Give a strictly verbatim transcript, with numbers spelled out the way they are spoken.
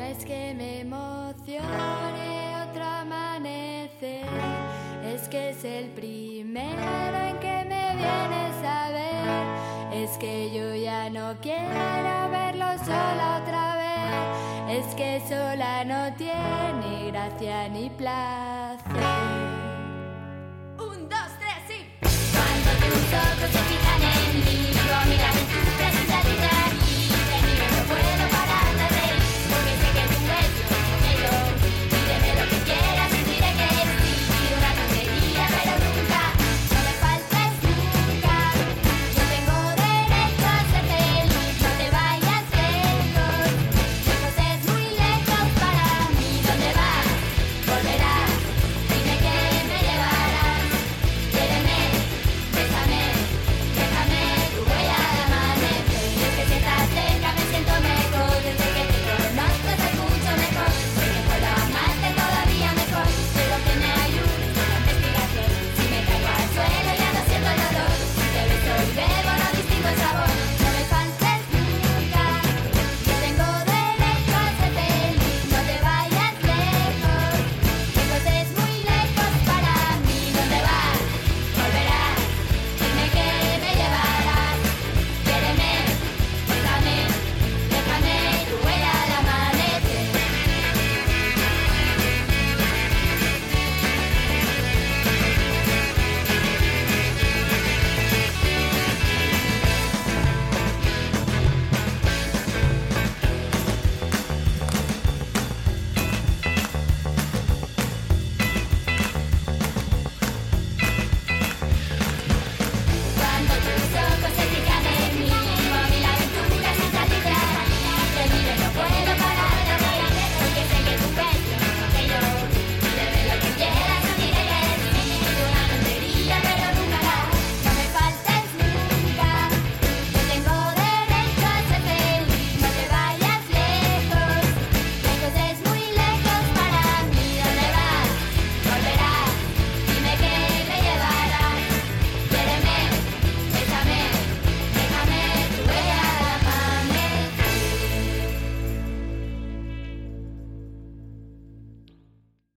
es que me emocione otro amanecer, es que es el primero en que me vienes a ver, es que yo ya no quiero verlo sola otra vez, es que sola no tiene gracia ni placer. Un, dos, tres y... Cuando tus ojos